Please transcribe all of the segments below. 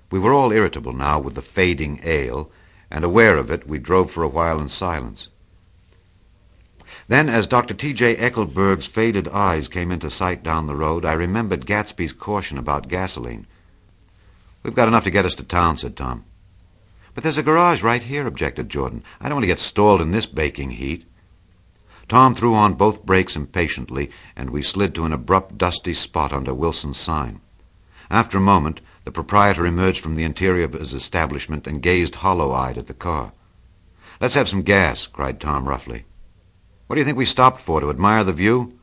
We were all irritable now with the fading ale, and aware of it, we drove for a while in silence. Then, as Dr. T.J. Eckelberg's faded eyes came into sight down the road, I remembered Gatsby's caution about gasoline. "We've got enough to get us to town," said Tom. "But there's a garage right here," objected Jordan. "I don't want to get stalled in this baking heat." Tom threw on both brakes impatiently, and we slid to an abrupt, dusty spot under Wilson's sign. After a moment, the proprietor emerged from the interior of his establishment and gazed hollow-eyed at the car. "Let's have some gas," cried Tom roughly. "What do you think we stopped for, to admire the view?"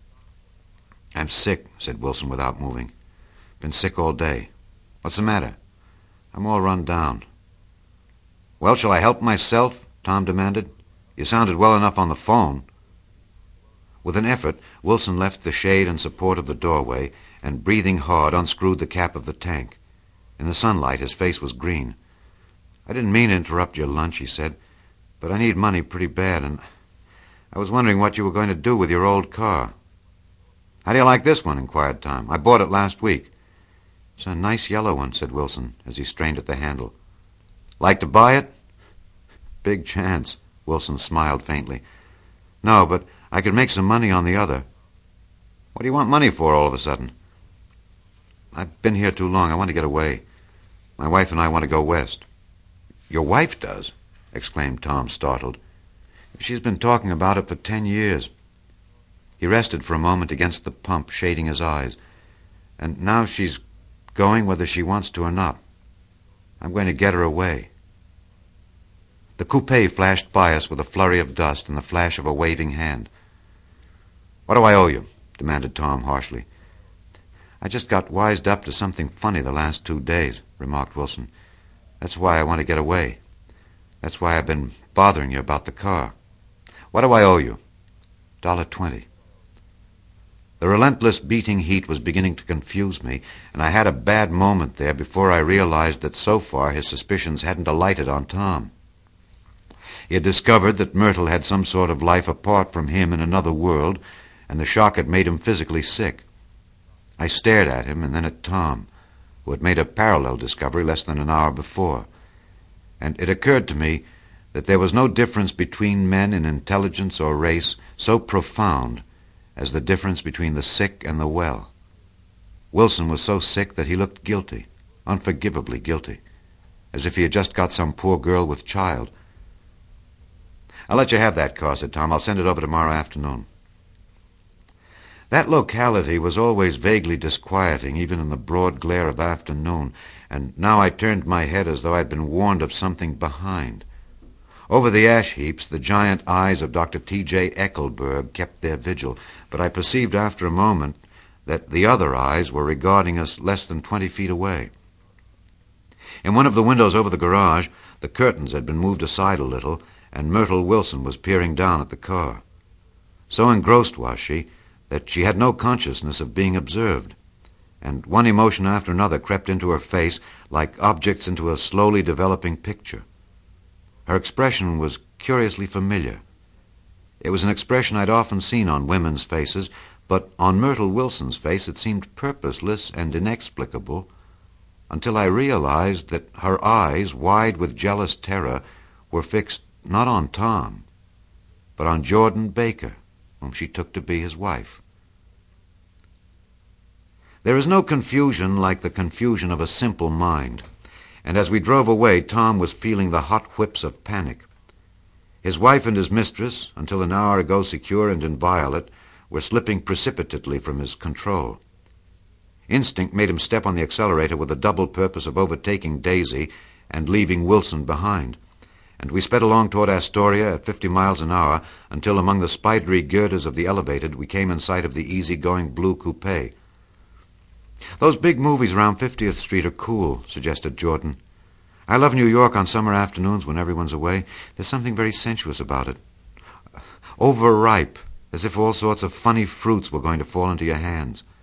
"I'm sick," said Wilson without moving. "Been sick all day. What's the matter?" "I'm all run down." "Well, shall I help myself?" Tom demanded. "You sounded well enough on the phone." With an effort, Wilson left the shade and support of the doorway, and breathing hard, unscrewed the cap of the tank. In the sunlight, his face was green. "I didn't mean to interrupt your lunch," he said, "but I need money pretty bad, and I was wondering what you were going to do with your old car." "How do you like this one?" inquired Tom. "I bought it last week." "It's a nice yellow one," said Wilson, as he strained at the handle. "Like to buy it?" "Big chance." Wilson smiled faintly. "No, but I could make some money on the other." "What do you want money for all of a sudden?" "I've been here too long. I want to get away. My wife and I want to go west." "Your wife does?" exclaimed Tom, startled. "She's been talking about it for 10 years. He rested for a moment against the pump, shading his eyes. "And now she's going whether she wants to or not. I'm going to get her away." The coupe flashed by us with a flurry of dust and the flash of a waving hand. "What do I owe you?" demanded Tom harshly. "I just got wised up to something funny the last 2 days," remarked Wilson. "That's why I want to get away. That's why I've been bothering you about the car." "What do I owe you?" $1.20. The relentless beating heat was beginning to confuse me, and I had a bad moment there before I realized that so far his suspicions hadn't alighted on Tom. He had discovered that Myrtle had some sort of life apart from him in another world, and the shock had made him physically sick. I stared at him and then at Tom, who had made a parallel discovery less than an hour before, and it occurred to me that there was no difference between men in intelligence or race so profound as the difference between the sick and the well. Wilson was so sick that he looked guilty, unforgivably guilty, as if he had just got some poor girl with child. "I'll let you have that car," said Tom. "I'll send it over tomorrow afternoon." That locality was always vaguely disquieting, even in the broad glare of afternoon, and now I turned my head as though I'd been warned of something behind. Over the ash heaps, the giant eyes of Dr. T.J. Eckelberg kept their vigil, but I perceived after a moment that the other eyes were regarding us less than 20 feet away. In one of the windows over the garage, the curtains had been moved aside a little, and Myrtle Wilson was peering down at the car. So engrossed was she that she had no consciousness of being observed, and one emotion after another crept into her face like objects into a slowly developing picture. Her expression was curiously familiar. It was an expression I'd often seen on women's faces, but on Myrtle Wilson's face it seemed purposeless and inexplicable, until I realized that her eyes, wide with jealous terror, were fixed not on Tom, but on Jordan Baker, whom she took to be his wife. There is no confusion like the confusion of a simple mind, and as we drove away, Tom was feeling the hot whips of panic. His wife and his mistress, until an hour ago secure and inviolate, were slipping precipitately from his control. Instinct made him step on the accelerator with the double purpose of overtaking Daisy and leaving Wilson behind, and we sped along toward Astoria at 50 miles an hour until among the spidery girders of the elevated we came in sight of the easy-going blue coupe. "Those big movies around 50th Street are cool," suggested Jordan. "I love New York on summer afternoons when everyone's away. There's something very sensuous about it. Overripe, as if all sorts of funny fruits were going to fall into your hands."